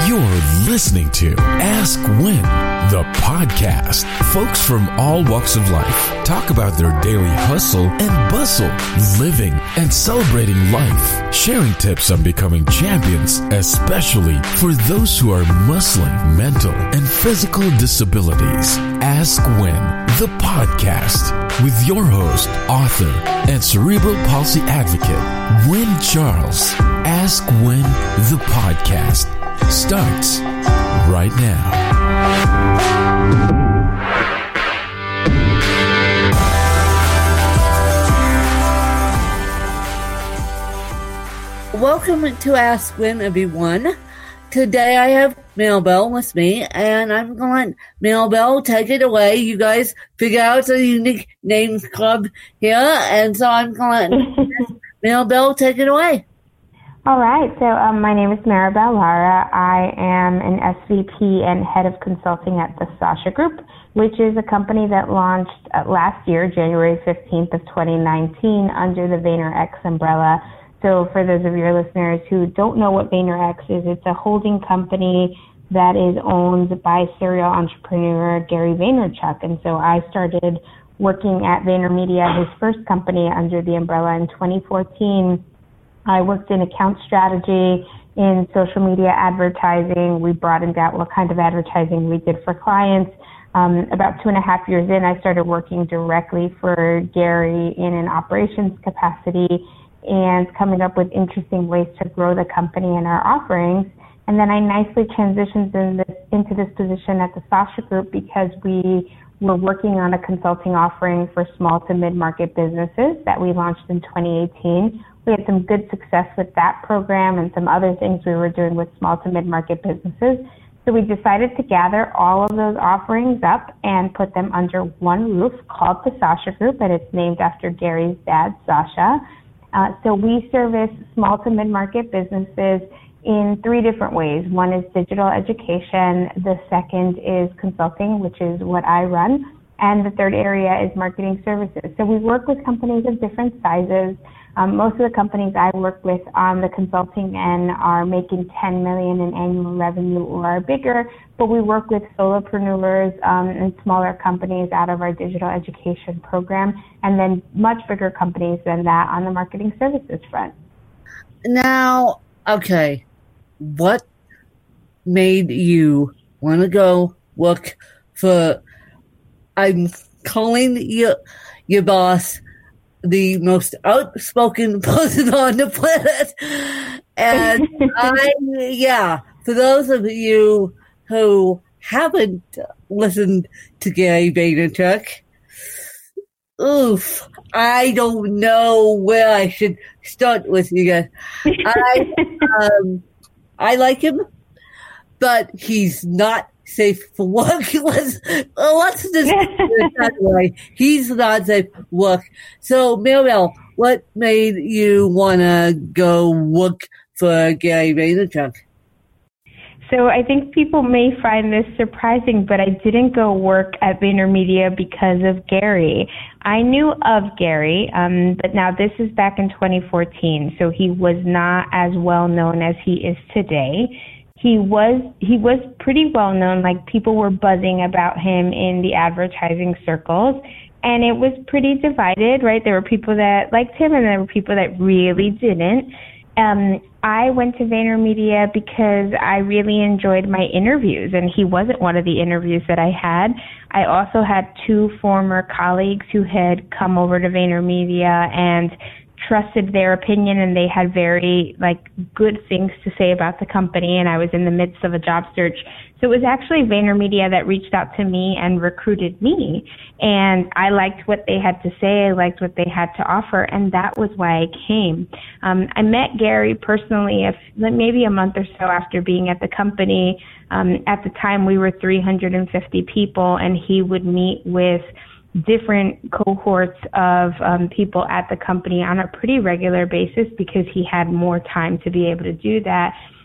You're listening to Ask When, the podcast. Folks from all walks of life talk about their daily hustle and bustle, living and celebrating life, sharing tips on becoming champions, especially for those who are muscling mental and physical disabilities. Ask When, the podcast, with your host, author, and cerebral palsy advocate, Wynn Charles. Ask When, the podcast starts right now. Welcome to Ask When, everyone. Today I have Maribel with me, and I'm going to let Maribel take it away. You guys figure out the Unique Names Club here, and so I'm going to let Maribel take it away. All right, so my name is Maribel Lara. I am an SVP and head of consulting at the Sasha Group, which is a company that launched last year, January 15th of 2019, under the VaynerX umbrella. So for those of your listeners who don't know what VaynerX is, it's a holding company that is owned by serial entrepreneur Gary Vaynerchuk. And so I started working at VaynerMedia, his first company, under the umbrella in 2014. I worked in account strategy, in social media advertising. We broadened out what kind of advertising we did for clients. About 2.5 years in, I started working directly for Gary in an operations capacity and coming up with interesting ways to grow the company and our offerings. And then I nicely transitioned into this position at the Sasha Group because we were working on a consulting offering for small to mid-market businesses that we launched in 2018. We had some good success with that program and some other things we were doing with small to mid-market businesses. So we decided to gather all of those offerings up and put them under one roof called the Sasha Group, and it's named after Gary's dad, Sasha. So we service small to mid-market businesses in 3 different ways. One is digital education. The second is consulting, which is what I run. And the third area is marketing services. So we work with companies of different sizes. Most of the companies I work with on the consulting end are making $10 million in annual revenue or are bigger, but we work with solopreneurs and smaller companies out of our digital education program, and then much bigger companies than that on the marketing services front. Now, okay, what made you want to go work for, I'm calling your boss the most outspoken person on the planet. And for those of you who haven't listened to Gary Vaynerchuk, I don't know where I should start with you guys. I like him, but he's not safe for work. Let's just put it that way. He's not safe for work. So, Maribel, what made you want to go work for Gary Vaynerchuk? So I think people may find this surprising, but I didn't go work at VaynerMedia because of Gary. I knew of Gary, but now this is back in 2014, so he was not as well known as he is today. He was pretty well known, like people were buzzing about him in the advertising circles, and it was pretty divided, right? There were people that liked him and there were people that really didn't. I went to VaynerMedia because I really enjoyed my interviews, and he wasn't one of the interviews that I had. I also had 2 former colleagues who had come over to VaynerMedia and trusted their opinion, and they had very good things to say about the company, and I was in the midst of a job search. So it was actually VaynerMedia that reached out to me and recruited me, and I liked what they had to say, I liked what they had to offer, and that was why I came. I met Gary personally maybe a month or so after being at the company. At the time we were 350 people, and he would meet with different cohorts of people at the company on a pretty regular basis because he had more time to be able to do that.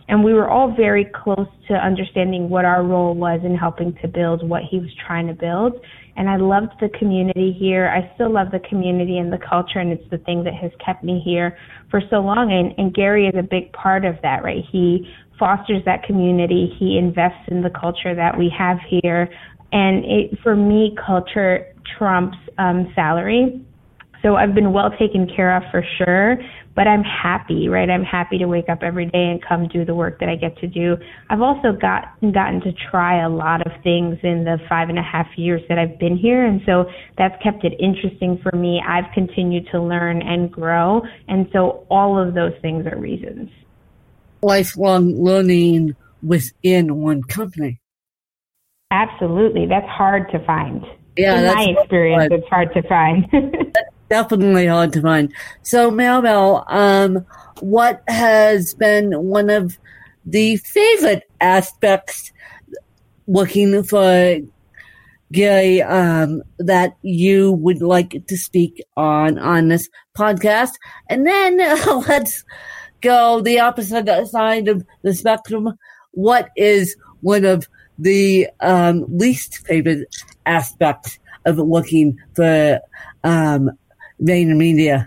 And we were all very close to understanding what our role was in helping to build what he was trying to build. And I loved the community here. I still love the community and the culture, and it's the thing that has kept me here for so long. And Gary is a big part of that, right? He fosters that community. He invests in the culture that we have here. And for me, culture trumps salary. So I've been well taken care of for sure, but I'm happy, right? I'm happy to wake up every day and come do the work that I get to do. I've also gotten to try a lot of things in the 5.5 years that I've been here, and so that's kept it interesting for me. I've continued to learn and grow, and so all of those things are reasons. Lifelong learning within one company. Absolutely. That's hard to find. Yeah, in my experience, it's hard to find. Definitely hard to find. So, Maribel, what has been one of the favorite aspects working for Gary that you would like to speak on this podcast? And then let's go the opposite side of the spectrum. What is one of the least favorite aspects of working for VaynerMedia?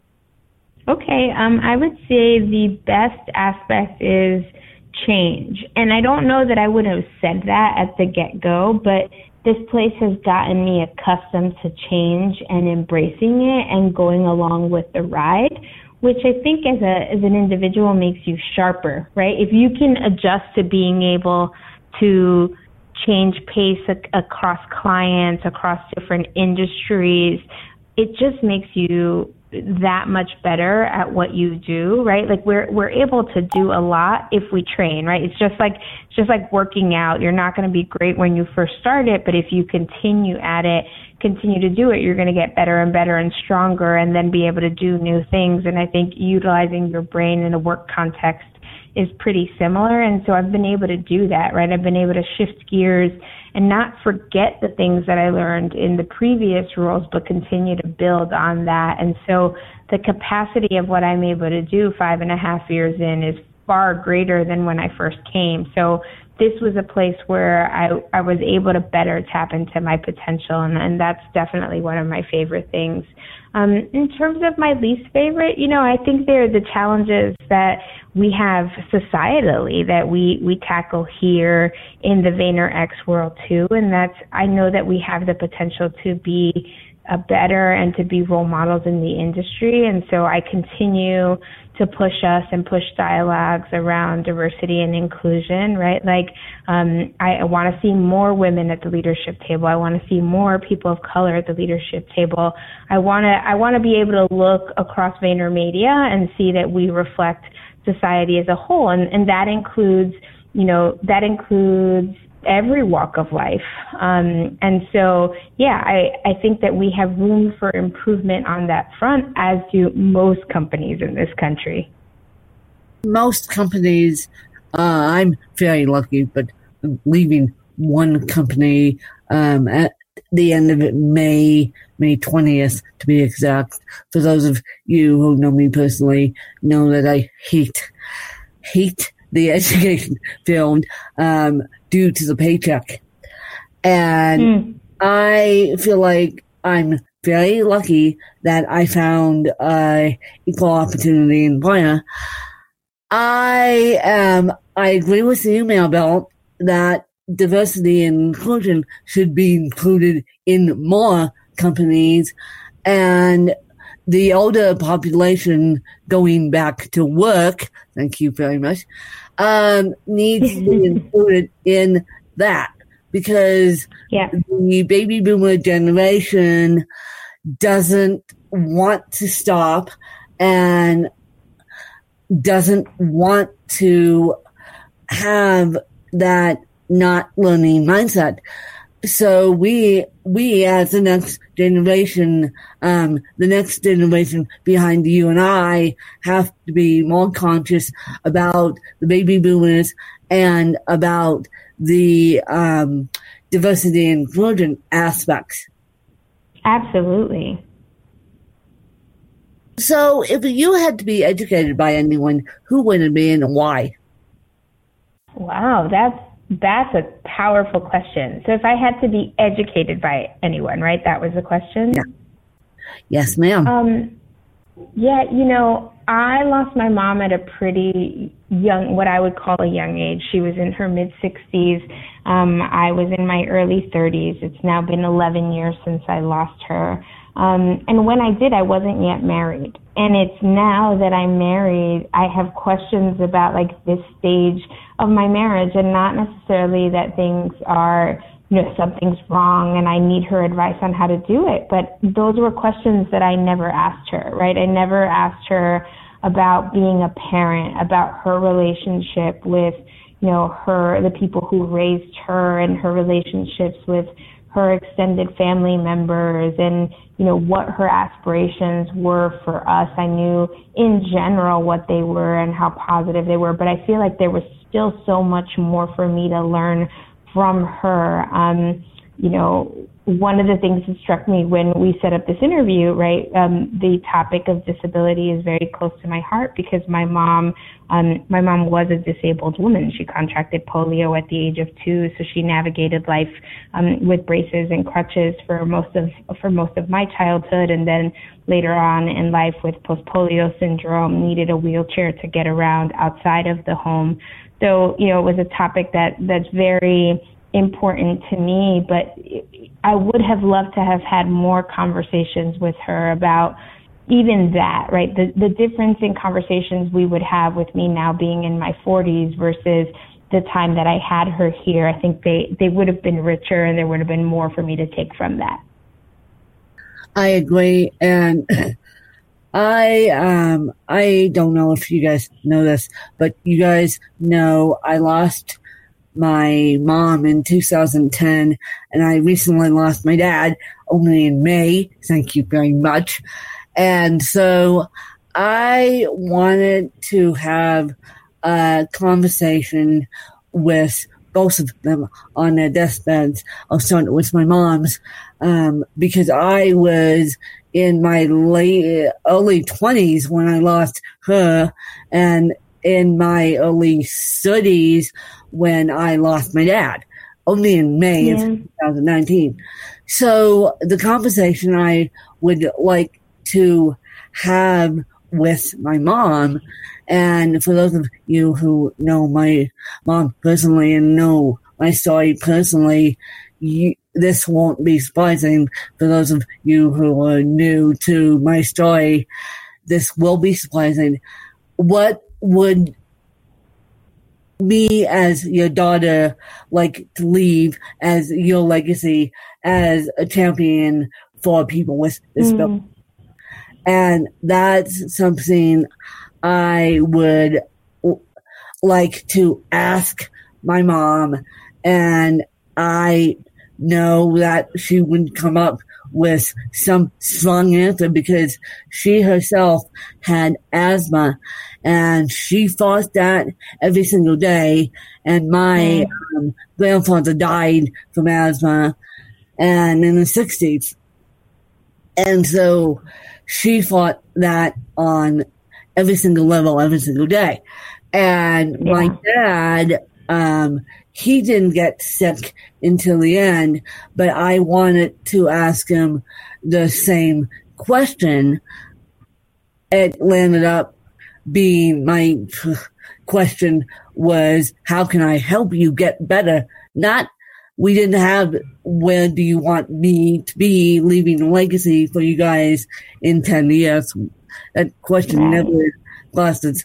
Okay, I would say the best aspect is change. And I don't know that I would have said that at the get-go, but this place has gotten me accustomed to change and embracing it and going along with the ride, which I think as an individual makes you sharper, right? If you can adjust to being able to change pace across clients, across different industries, it just makes you that much better at what you do, right? Like we're able to do a lot if we train, right? It's just like working out. You're not going to be great when you first start it, but if you continue at it, continue to do it, you're going to get better and better and stronger, and then be able to do new things. And I think utilizing your brain in a work context is pretty similar. And so I've been able to do that, right? I've been able to shift gears and not forget the things that I learned in the previous roles, but continue to build on that. And so the capacity of what I'm able to do 5.5 years in is far greater than when I first came. So this was a place where I was able to better tap into my potential, and that's definitely one of my favorite things. In terms of my least favorite, I think they're the challenges that we have societally that we tackle here in the VaynerX world too, and I know that we have the potential to be better and to be role models in the industry, and so I continue to push us and push dialogues around diversity and inclusion, right? Like, I want to see more women at the leadership table. I want to see more people of color at the leadership table. I want to be able to look across VaynerMedia and see that we reflect society as a whole, and that includes every walk of life. And so, I think that we have room for improvement on that front, as do most companies in this country. Most companies, I'm very lucky, but leaving one company at the end of it, May 20th, to be exact. For those of you who know me personally, know that I hate the education field due to the paycheck. And I feel like I'm very lucky that I found equal opportunity employer. I agree with you, Maribel, that diversity and inclusion should be included in more companies, and the older population going back to work, thank you very much, needs to be included in that, because the baby boomer generation doesn't want to stop and doesn't want to have that not learning mindset. So we as the next generation behind you and I have to be more conscious about the baby boomers and about the diversity and inclusion aspects. Absolutely. So if you had to be educated by anyone, who would it be and why? Wow, that's a powerful question. So if I had to be educated by anyone, right? That was the question? Yeah. Yes, ma'am. Yeah, I lost my mom at a pretty young, what I would call a young age. She was in her mid-60s. I was in my early 30s. It's now been 11 years since I lost her. And when I did, I wasn't yet married. And it's now that I'm married, I have questions about like this stage of my marriage, and not necessarily that things are, something's wrong and I need her advice on how to do it. But those were questions that I never asked her, right? I never asked her about being a parent, about her relationship with, the people who raised her, and her relationships with her extended family members, and, what her aspirations were for us. I knew in general what they were and how positive they were, but I feel like there was still so much more for me to learn from her. One of the things that struck me when we set up this interview, right, the topic of disability is very close to my heart, because my mom was a disabled woman. She contracted polio at the age of 2, so she navigated life with braces and crutches for most of my childhood, and then later on in life with post-polio syndrome, needed a wheelchair to get around outside of the home. So, it was a topic that's very important to me, but I would have loved to have had more conversations with her about even that, right? The difference in conversations we would have with me now being in my 40s versus the time that I had her here. I think they would have been richer, and there would have been more for me to take from that. I agree. And I don't know if you guys know this, but you guys know I lost my mom in 2010, and I recently lost my dad only in May. Thank you very much. And so I wanted to have a conversation with both of them on their deathbeds. I'll start with my mom's, because I was in my early 20s when I lost her, and in my early 30s when I lost my dad, only in May of 2019. So the conversation I would like to have with my mom, and for those of you who know my mom personally and know my story personally, this won't be surprising. For those of you who are new to my story, this will be surprising. What would me as your daughter like to leave as your legacy as a champion for people with disabilities? And that's something I would like to ask my mom, and I know that she would come up with some strong answer, because she herself had asthma and she fought that every single day. And my grandfather died from asthma and in the 60s. And so she fought that on every single level, every single day. And my dad, he didn't get sick until the end, but I wanted to ask him the same question. It landed up being, my question was, how can I help you get better? Not, we didn't have, where do you want me to be leaving a legacy for you guys in 10 years? That question never crossed his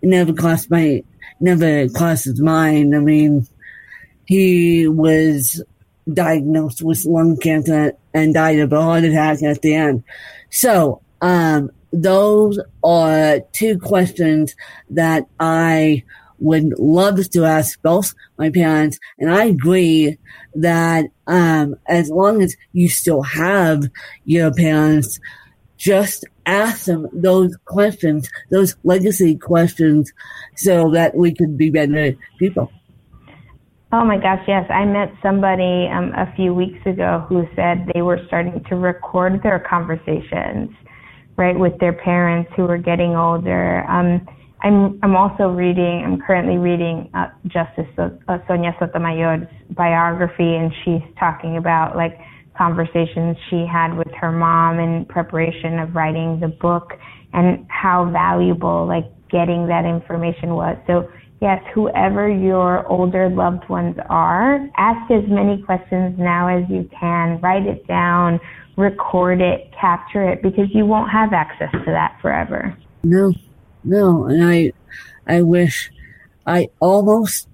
mind. I mean, he was diagnosed with lung cancer and died of a heart attack at the end. So, those are two questions that I would love to ask both my parents. And I agree that, as long as you still have your parents, just ask them those questions, those legacy questions, so that we could be better people. Oh my gosh, yes. I met somebody a few weeks ago who said they were starting to record their conversations, right, with their parents who were getting older. I'm currently reading Justice Sonia Sotomayor's biography, and she's talking about like conversations she had with her mom in preparation of writing the book and how valuable like getting that information was. So yes, whoever your older loved ones are, ask as many questions now as you can, write it down, record it, capture it, because you won't have access to that forever. No, and I wish I almost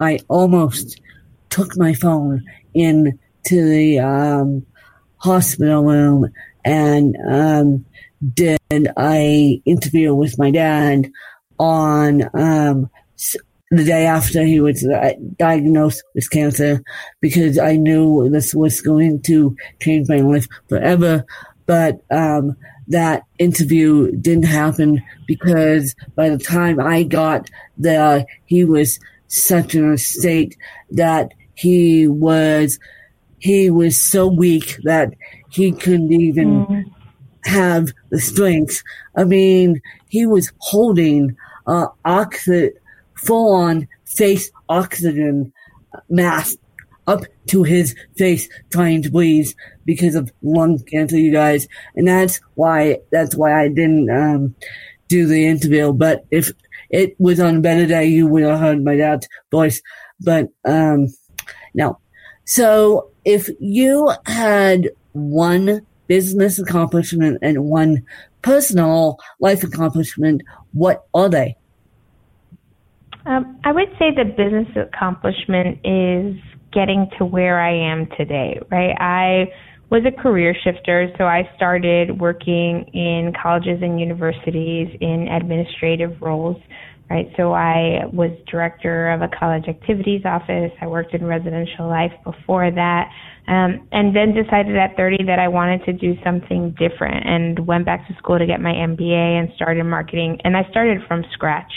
took my phone into the hospital room and did a interview with my dad on the day after he was diagnosed with cancer, because I knew this was going to change my life forever. But that interview didn't happen because by the time I got there, he was such in a state that he was so weak that he couldn't even have the strength. I mean, he was holding full-on face oxygen mask up to his face trying to breathe because of lung cancer, you guys. And that's why I didn't do the interview. But if it was on a better day, you would have heard my dad's voice. But no. So if you had one business accomplishment and one personal life accomplishment, what are they? I would say the business accomplishment is getting to where I am today, right? I was a career shifter, so I started working in colleges and universities in administrative roles, right? So I was director of a college activities office. I worked in residential life before that, and then decided at 30 that I wanted to do something different and went back to school to get my MBA and started marketing. And I started from scratch,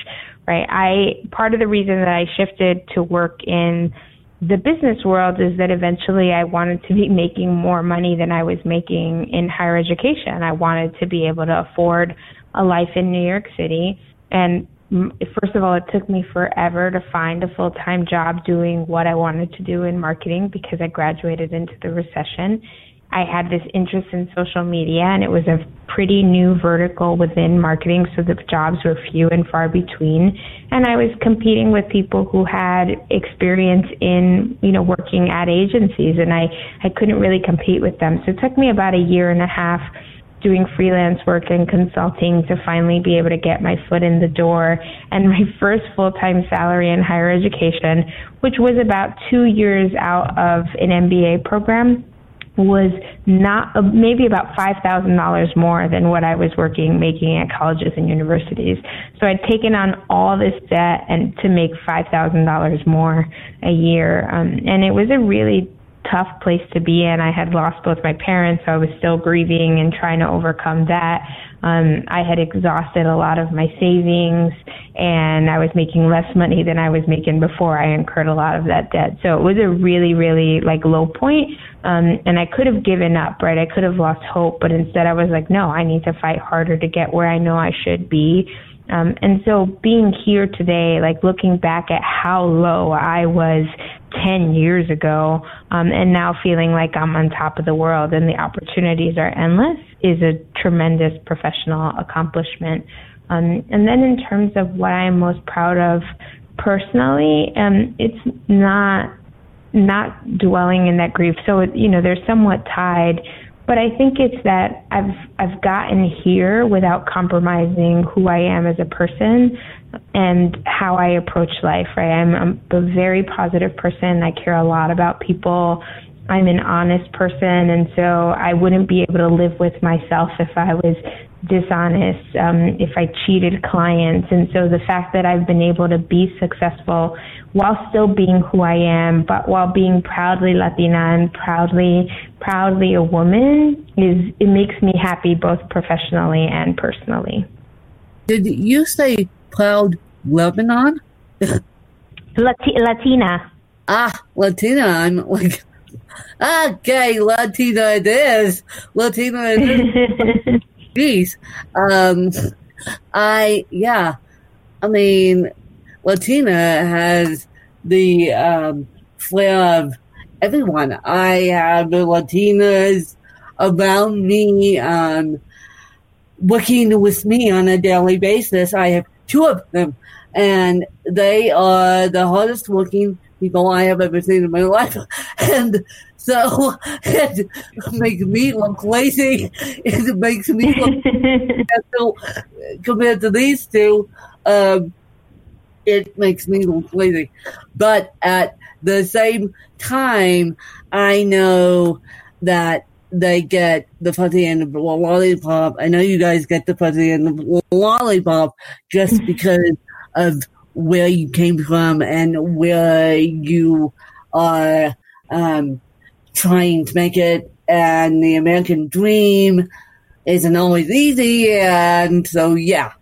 right? Part of the reason that I shifted to work in the business world is that eventually I wanted to be making more money than I was making in higher education. I wanted to be able to afford a life in New York City. And first of all, it took me forever to find a full-time job doing what I wanted to do in marketing because I graduated into the recession. I had this interest in social media, and it was a pretty new vertical within marketing, so the jobs were few and far between. And I was competing with people who had experience in, working at agencies, and I couldn't really compete with them. So it took me about a year and a half doing freelance work and consulting to finally be able to get my foot in the door. And my first full-time salary in higher education, which was about 2 years out of an MBA program, was not maybe about $5,000 more than what I was making at colleges and universities. So I'd taken on all this debt and to make $5,000 more a year. And it was a really tough place to be in. I had lost both my parents, so I was still grieving and trying to overcome that. I had exhausted a lot of my savings, and I was making less money than I was making before I incurred a lot of that debt. So it was a really, really low point. And I could have given up, right? I could have lost hope, but instead I was like, no, I need to fight harder to get where I know I should be. And so being here today, looking back at how low I was 10 years ago, and now feeling like I'm on top of the world and the opportunities are endless is a tremendous professional accomplishment. And then in terms of what I'm most proud of personally, it's not dwelling in that grief. So, they're somewhat tied. But I think it's that I've gotten here without compromising who I am as a person and how I approach life, right? I'm a very positive person. I care a lot about people. I'm an honest person, and so I wouldn't be able to live with myself if I was dishonest, if I cheated clients. And so the fact that I've been able to be successful while still being who I am, but while being proudly Latina and proudly a woman, it makes me happy both professionally and personally. Did you say proud Lebanon? Latina. Latina. I'm like, okay, Latina it is. Latina it is. Jeez. I mean, Latina has the flair of everyone. I have the Latinas around me, working with me on a daily basis. I have 2 of them, and they are the hardest working people I have ever seen in my life. And so it makes me look lazy. It makes me look so compared to these 2. It makes me look lazy. But at the same time, I know that they get the fuzzy end of the lollipop. I know you guys get the fuzzy end of the lollipop just because of where you came from and where you are trying to make it. And the American dream isn't always easy. And so, yeah.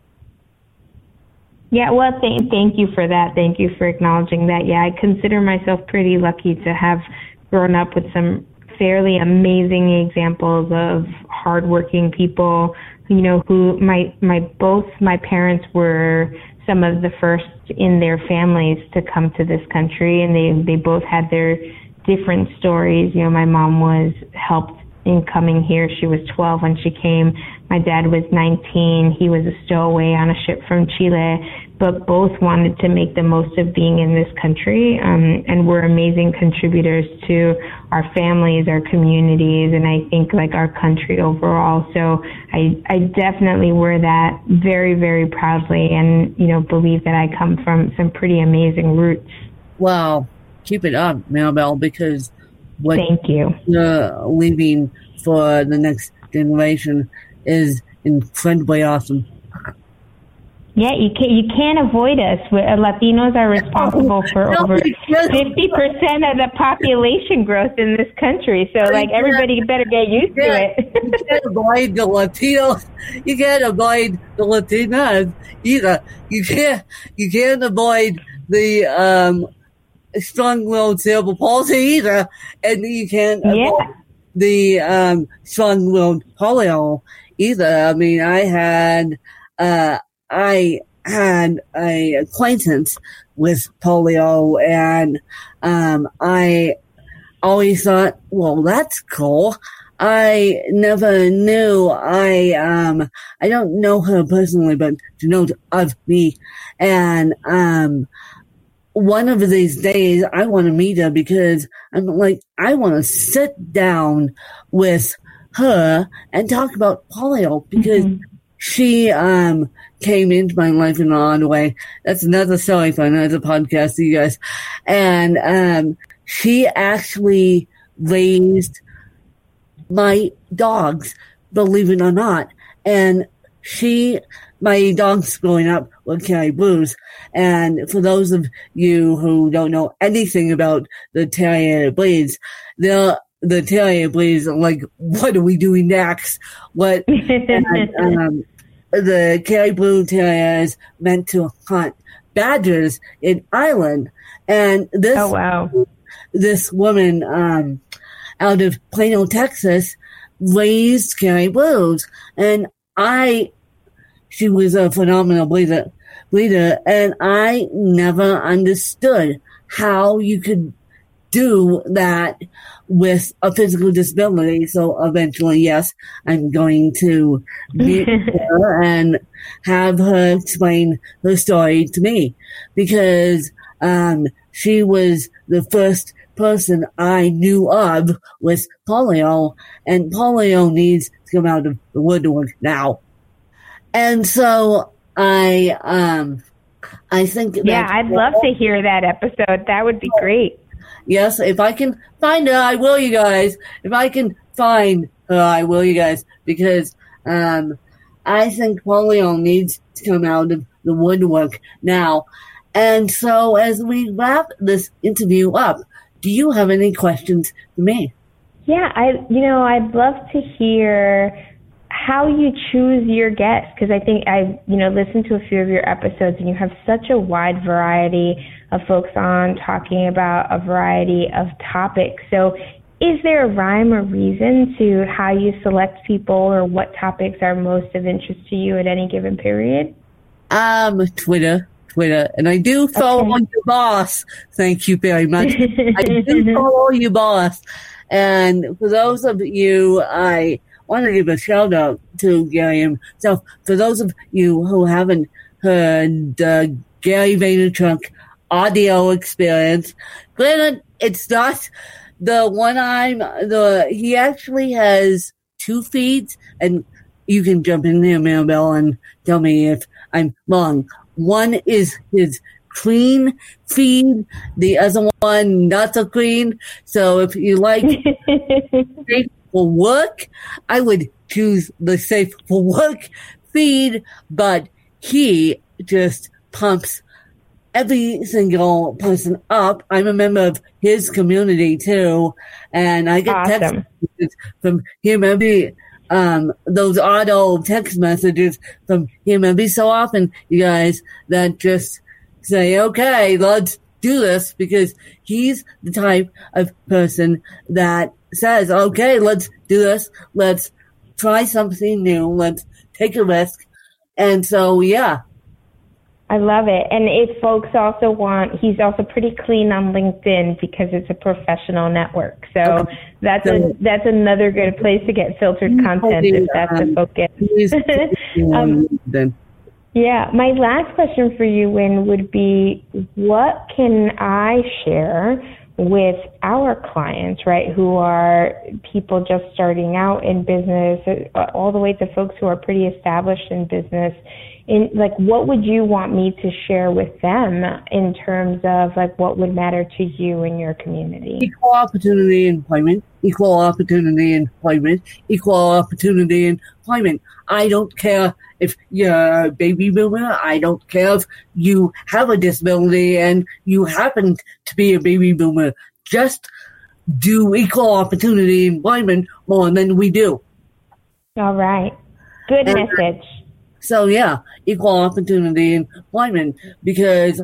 Yeah, well, thank you for that. Thank you for acknowledging that. Yeah, I consider myself pretty lucky to have grown up with some fairly amazing examples of hardworking people, you know, who both my parents were some of the first in their families to come to this country, and they both had their different stories. You know, my mom was helped in coming here. She was 12 when she came. My dad was 19. He was a stowaway on a ship from Chile, but both wanted to make the most of being in this country, and were amazing contributors to our families, our communities, and I think like our country overall. So I definitely wear that very, very proudly, and, you know, believe that I come from some pretty amazing roots. Well, keep it up, Maribel, because what Thank you. You're leaving for the next generation is incredibly awesome. Yeah, you can't avoid us. Latinos are responsible for over 50% of the population growth in this country. So, like, everybody better get used to it. You can't avoid the Latinos. You can't avoid the Latinas either. You can't avoid the strong-willed cerebral palsy either, and you can't avoid the strong-willed polio either. I mean, I had a acquaintance with polio, and I always thought, well, that's cool. I never knew. I don't know her personally, but she knows of me. And one of these days, I want to meet her because I'm like, I want to sit down with her and talk about polio because she came into my life in an odd way. That's another story for another podcast, you guys. And she actually raised my dogs, believe it or not. And my dogs growing up were Kerry Blues. And for those of you who don't know anything about the Terrier breeds, the Terrier breeds are like, what are we doing next? The Kerry Blue Terrier is meant to hunt badgers in Ireland. And this woman out of Plano, Texas, raised Kerry Blues. And she was a phenomenal breeder, and I never understood how you could do that with a physical disability. So eventually, yes, I'm going to meet her and have her explain her story to me, because she was the first person I knew of with polio, and polio needs to come out of the woodwork now. And so I think that I'd love to hear that episode. That would be great. Yes, if I can find her, I will, you guys. If I can find her, I will, you guys, because I think polio needs to come out of the woodwork now. And so as we wrap this interview up, do you have any questions for me? Yeah, I'd love to hear how you choose your guests, because I think I've listened to a few of your episodes, and you have such a wide variety of folks on talking about a variety of topics. So is there a rhyme or reason to how you select people, or what topics are most of interest to you at any given period? Twitter, and I do follow your boss. Thank you very much. I do follow your boss. And for those of you, I want to give a shout out to Gary himself. For those of you who haven't heard the Gary Vaynerchuk audio experience, granted, it's not the one he actually has 2 feeds, and you can jump in there, Maribel, and tell me if I'm wrong. One is his clean feed, the other one not so clean. So if you like safe for work, I would choose the safe for work feed, but he just pumps every single person up. I'm a member of his community too, and I get text messages from him every those auto text messages from him every so often, you guys, that just say, okay, let's do this, because he's the type of person that says, okay, let's do this. Let's try something new. Let's take a risk. And so, yeah. I love it. And if folks also want, he's also pretty clean on LinkedIn because it's a professional network. So that's another good place to get filtered content if that's the focus. Yeah. My last question for you, Wynn, would be, what can I share with our clients, right, who are people just starting out in business, all the way to folks who are pretty established in business? What would you want me to share with them in terms of what would matter to you and your community? Equal opportunity employment, equal opportunity employment, equal opportunity employment. I don't care if you're a baby boomer. I don't care if you have a disability and you happen to be a baby boomer. Just do equal opportunity employment more than we do. All right. Good message. So yeah, equal opportunity employment, because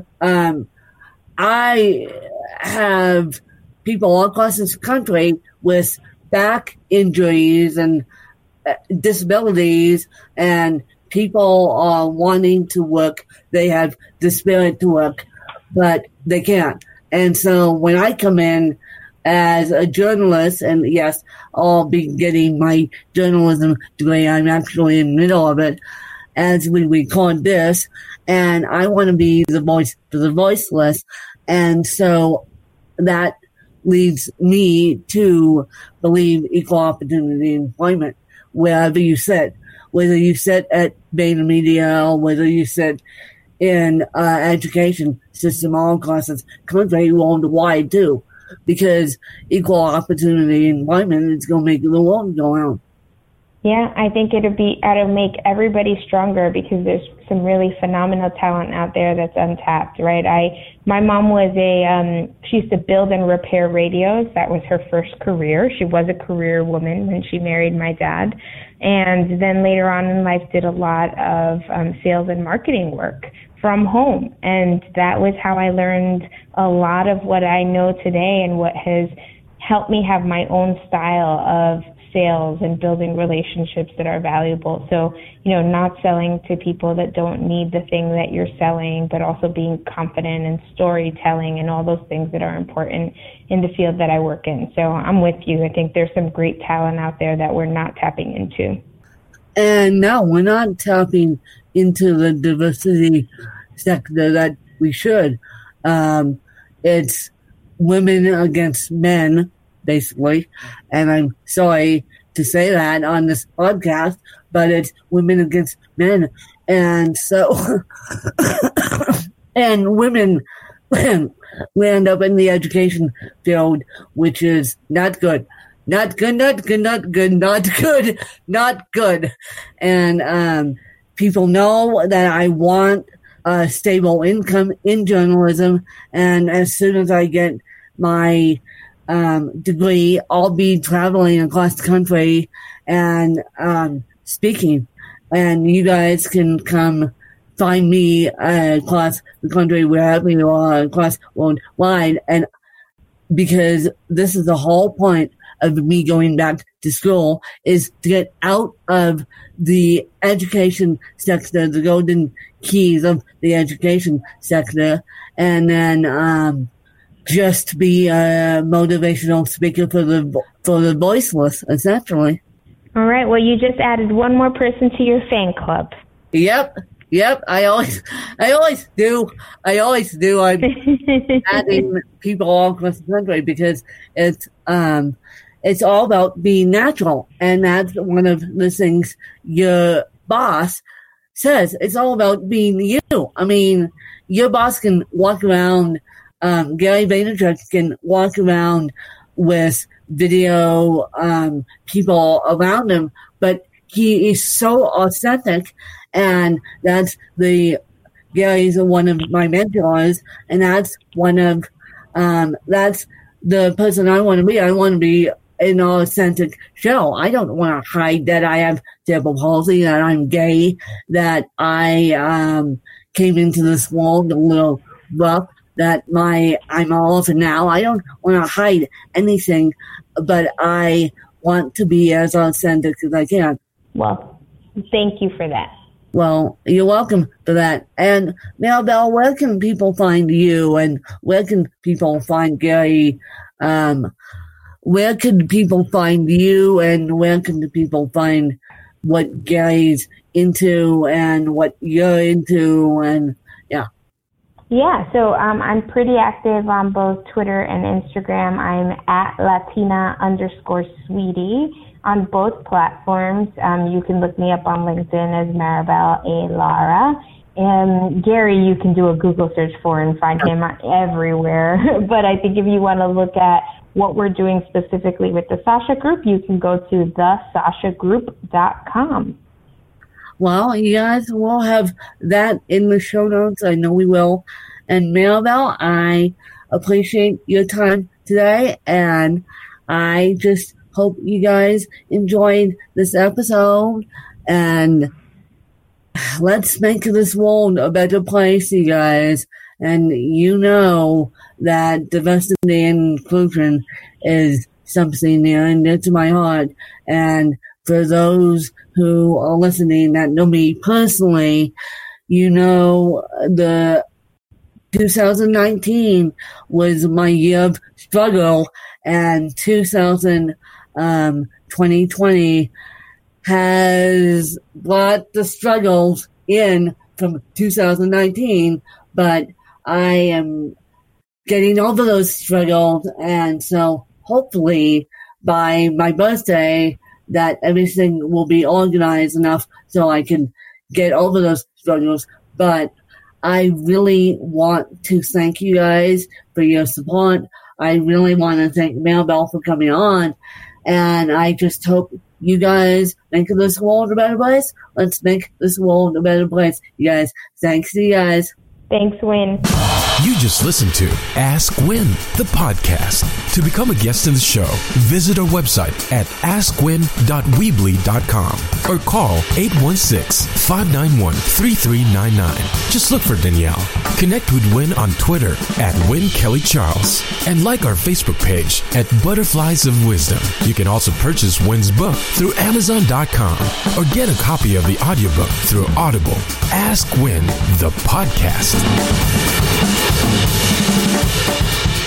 I have people all across this country with back injuries and disabilities, and people are wanting to work. They have the spirit to work, but they can't. And so when I come in as a journalist, and yes, I'll be getting my journalism degree. I'm actually in the middle of it, as we record this, and I want to be the voice for the voiceless. And so that leads me to believe equal opportunity employment wherever you sit, whether you sit at VaynerMedia or whether you sit in education system all across this country, worldwide too, because equal opportunity employment is going to make the world go round. Yeah, I think it'll make everybody stronger, because there's some really phenomenal talent out there that's untapped, right? My mom was she used to build and repair radios. That was her first career. She was a career woman when she married my dad. And then later on in life did a lot of sales and marketing work from home. And that was how I learned a lot of what I know today, and what has helped me have my own style of sales and building relationships that are valuable. So, not selling to people that don't need the thing that you're selling, but also being confident and storytelling and all those things that are important in the field that I work in. So I'm with you. I think there's some great talent out there that we're not tapping into. And no, we're not tapping into the diversity sector that we should. It's women against men, basically, and I'm sorry to say that on this podcast, but it's women against men. And so, and women land up in the education field, which is not good. Not good. And people know that I want a stable income in journalism, and as soon as I get my degree, I'll be traveling across the country and speaking. And you guys can come find me across the country, wherever you are, across worldwide. And because this is the whole point of me going back to school, is to get out of the education sector, the golden keys of the education sector, and then just be a motivational speaker for the voiceless, essentially. All right. Well, you just added one more person to your fan club. Yep. I always do. I'm adding people all across the country because it's all about being natural, and that's one of the things your boss says. It's all about being you. I mean, your boss can walk around. Gary Vaynerchuk can walk around with video people around him, but he is so authentic, and that's Gary's one of my mentors, and that's that's the person I want to be. I want to be an authentic show. I don't want to hide that I have cerebral palsy, that I'm gay, that I came into this world a little rough, that I'm all over now. I don't want to hide anything, but I want to be as authentic as I can. Well, thank you for that. Well, you're welcome for that. And Maribel, where can people find you, and where can people find Gary? Where can people find you, and where can the people find what Gary's into and what you're into? And yeah, so I'm pretty active on both Twitter and Instagram. I'm at Latina_Sweetie on both platforms. You can look me up on LinkedIn as Maribel A. Lara. And Gary, you can do a Google search for and find him everywhere. But I think if you want to look at what we're doing specifically with the Sasha Group, you can go to thesashagroup.com. Well, you guys will have that in the show notes. I know we will. And Maribel, I appreciate your time today, and I just hope you guys enjoyed this episode, and let's make this world a better place, you guys. And you know that diversity and inclusion is something near and dear to my heart. And for those who are listening that know me personally, you know the 2019 was my year of struggle, and 2020 has brought the struggles in from 2019, but I am getting over those struggles, and so hopefully by my birthday that everything will be organized enough so I can get over those struggles. But I really want to thank you guys for your support. I really want to thank Maribel for coming on, and I just hope you guys make this world a better place. Let's make this world a better place, you guys. Thanks to you guys. Thanks, Win. You just listened to Ask Win, the podcast. To become a guest in the show, visit our website at askwin.weebly.com or call 816-591-3399. Just look for Danielle. Connect with Win on Twitter at Win Kelly Charles, and like our Facebook page at Butterflies of Wisdom. You can also purchase Win's book through Amazon.com or get a copy of the audiobook through Audible. Ask Win, the podcast.